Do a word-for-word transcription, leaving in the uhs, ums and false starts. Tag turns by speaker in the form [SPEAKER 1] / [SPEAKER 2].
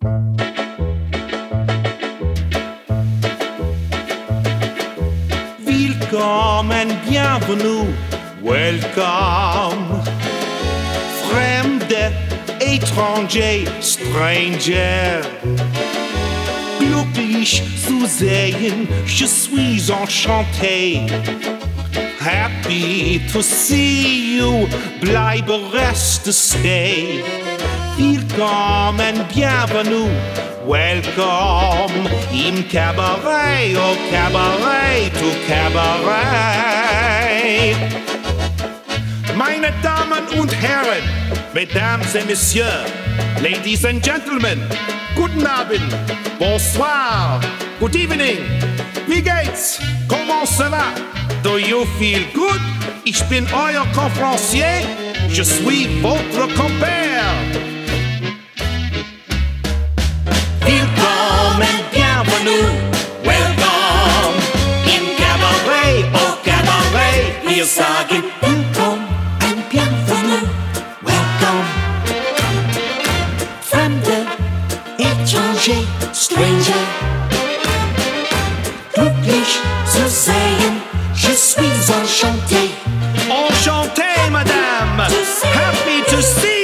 [SPEAKER 1] Willkommen, bienvenue, welcome. Fremde, étranger, stranger. Glücklich zu sehen, je suis enchanté. Happy to see you, bleibe reste stay. Willkommen, bienvenue, welcome. Im Cabaret, au Cabaret, to Cabaret. Meine Damen und Herren, Mesdames et Messieurs, Ladies and Gentlemen, guten Abend, bonsoir, good evening, wie geht's, comment ça va, do you feel good, ich bin euer conférencier, je suis votre compère. Willkommen, bienvenue, welcome, im Cabaret, au Cabaret, wir sagen willkommen, bienvenue, welcome. Fremde, étranger, stranger. Glücklich zu sehen, je suis enchanté. Enchanté, madame. Happy to see